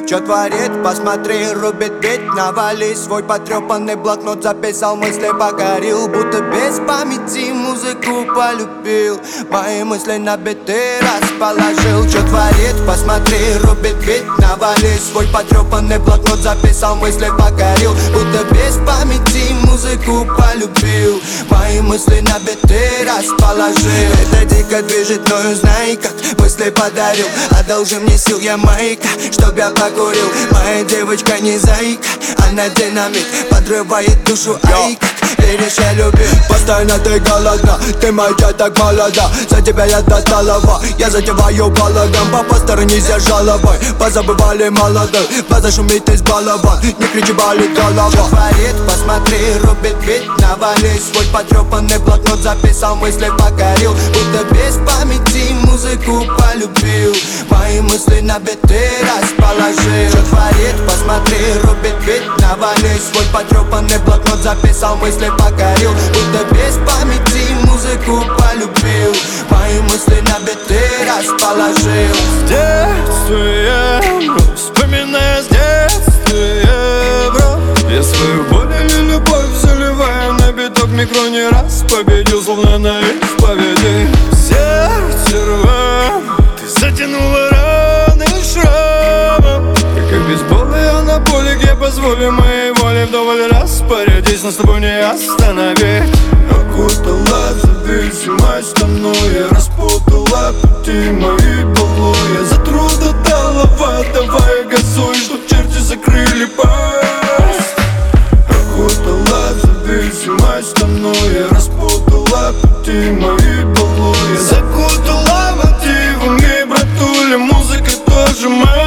Чё творит, посмотри, рубит бит. Навали свой потрепанный блокнот, записал мысли, покорил. Будто без памяти музыку полюбил. Мои мысли на биты расположил. Чё творит, посмотри, рубит бит. Навали свой потрепанный блокнот, записал мысли, покорил. Будто без памяти музыку полюбил. Мои мысли на биты расположил. Это дико движет мною, знай как. Мысли подарил, одолжи мне сил, я маяка, чтоб я покурил. Моя девочка не зайка, она динамит, подрывает душу, ай как. Веришь, я любил. Постоянно ты голодна, ты моя так молода. За тебя я досталова, я затеваю балаган. По посторонись я жалобой, позабывали молодых. Глаза шумит из балован, не кричи, болит голова. Что творит, посмотри, рубит бит. Навали свой потрепанный блокнот, записал мысли, покорил. Будто без памяти музыку полюбил. Мои мысли на биты расположил. Что творит, посмотри, рубит бит. Навали свой потрепанный блокнот, записал мысли, покорил. Будто без памяти музыку полюбил. Мои мысли на биты расположил. С детства я вспоминаю, с детства я брал. Я свою боль или любовь заливаю на биток. Микро не раз победил, словно на исповеди. Сердце рвам, ты затянула раны шрамом. И как бейсболы анаболик, я позволю моей воле вдоволь распорядись, но с тобой не остановить. Окутала зависимость со мной, я распутала пути мои былые. За труд отдала, давай газуй, чтоб черти закрыли пасть. Окутала зависимость со мной, я распутала пути мои былые. Закутала мотивами, братуля, музыка тоже моя.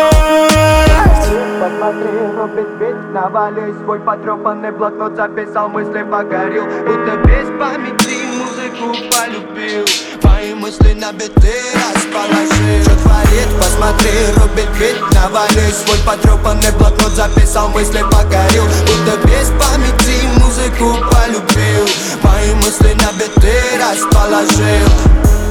Посмотри, рубит бит. Навали свой потрепанный блокнот, записал мысли, покорил. Будто без памяти музыку полюбил. Мои мысли на биты расположил. Что творит, посмотри, рубит бит. Навали свой потрепанный блокнот, записал мысли, покорил. Будто без памяти музыку полюбил. Мои мысли на биты расположил.